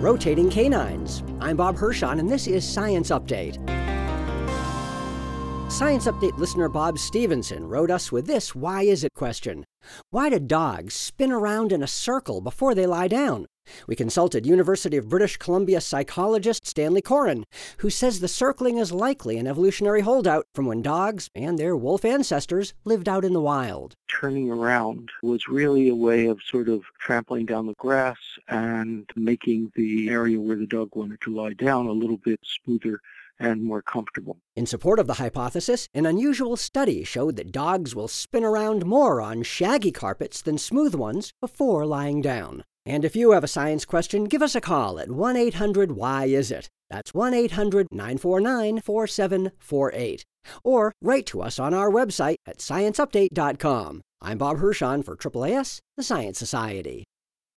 rotating canines. I'm Bob Hirschon, and this is Science Update. Science Update listener Bob Stevenson wrote us with this why is it question. Why do dogs spin around in a circle before they lie down? We consulted University of British Columbia psychologist Stanley Coren, who says the circling is likely an evolutionary holdout from when dogs and their wolf ancestors lived out in the wild. Turning around was really a way of sort of trampling down the grass and making the area where the dog wanted to lie down a little bit smoother and more comfortable. In support of the hypothesis, an unusual study showed that dogs will spin around more on shaggy carpets than smooth ones before lying down. And if you have a science question, give us a call at 1-800-WHY-IS-IT. That's 1-800-949-4748. Or write to us on our website at scienceupdate.com. I'm Bob Hirschon for AAAS, the Science Society.